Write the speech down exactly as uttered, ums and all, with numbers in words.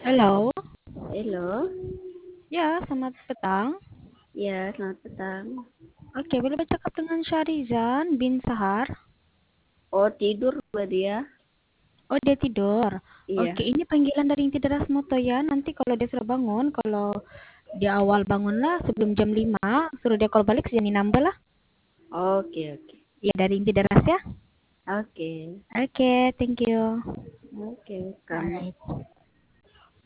Halo. Halo. Ya, selamat petang. Ya, selamat petang. Oke, boleh bercakap dengan Syahrizan bin Sahar? Oh, tidur Mbak dia? Oh, dia tidur. Iya. Oke, ini panggilan dari Inti Deras Moto ya. Nanti kalau dia sudah bangun, kalau dia awal bangun lah sebelum jam lima, suruh dia call balik sejam enam lah. Oke, oke. Ya, dari Inti Deras ya. Oke. Oke, thank you. Oke, welcome. Alright.